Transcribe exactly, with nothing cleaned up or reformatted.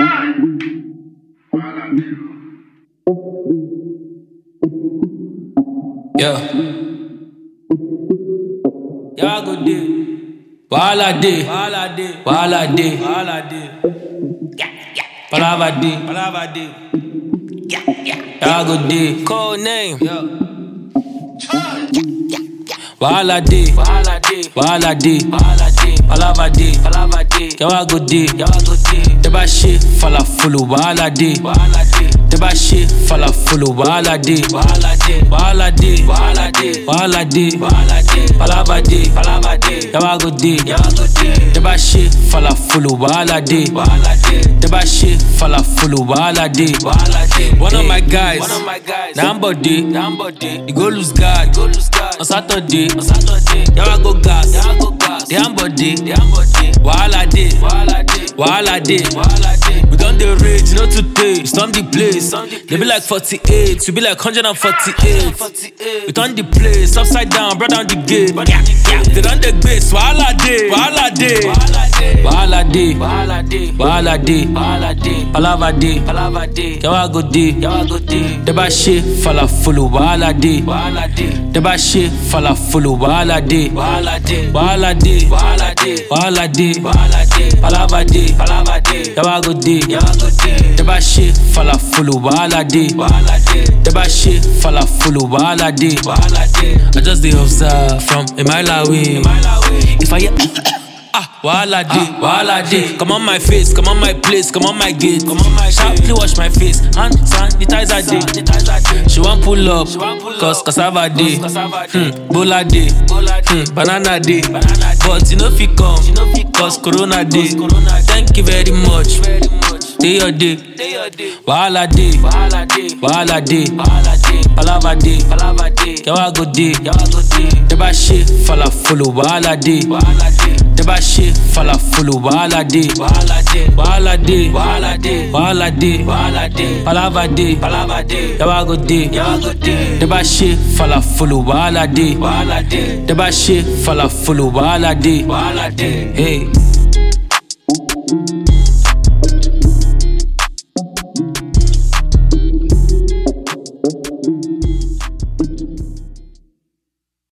Yeah. Y'all go day. Wala day. Wala day. Wala day. Wala day. Palava day. Palava day. Y'all go day. Code name. Yeah. Wala day. Wala day. Wala day. Wala day. Palava day. Palava day. Y'all go day. Y'all go day. Deba shit fala fulu. Wala day. Wala day. Deba shit fala fulu. Wala day. Wala day. Wala day. Wala day. Wala day. Wala day. Palava day. Palava day. Y'all go day. Y'all go day. Deba shit fala fulu. Wala day. Wala day. Deba shit fala fulu. Wala day. Wala day. One of my guys. One of my guys. Nambo day. Nambo day. You go lose guard. Go lose guard. On Saturday. On Saturday. Y'all go gas. Y'all go gas. The Ambo day. The Ambo day. Wala day. Wala day. Wala day. Wala day. We done the rage, no today. Storm the place. They be like forty-eight, we be like one hundred forty-eight. We turn the place upside down, brought down the gate. They done the base, wala day, wala day, wala day, wala day, wala day, wala day, palava day, palava day, yawa go day, yawa go day. Deba shit fala fulu, wala day, wala day. Deba shit fala fulu, wala day, wala day, wala day, wala day, wala day, wala day, palava day, palava day, yawa go day, yawa go day. Deba shit fala fulu, wala day, wala day. Deba shit fala fulu, wala day, wala day. I just dey observe from a mile away. If I hear ah, wala day, wala day. Come on my face, come on my place, come on my gate. Come on my sharply wash my face, hand sanitizer day. She want pull up, cause cassava day, hmm, bola day, hmm, banana day. But you know if you come, cause corona day. Thank you very much. Day your day, wala day, wala day, wala day, palava day, palava day, yawa go day, yawa go day. Deba shit fala fulu, wala day, wala day. Deba shit fala fulu, wala day, wala day, wala day, wala day, wala day, wala day, palava day, palava day, yawa go day, yawa go day. Deba shit fala fulu, wala day, wala day. Deba shit fala fulu, wala day, wala day. Hey.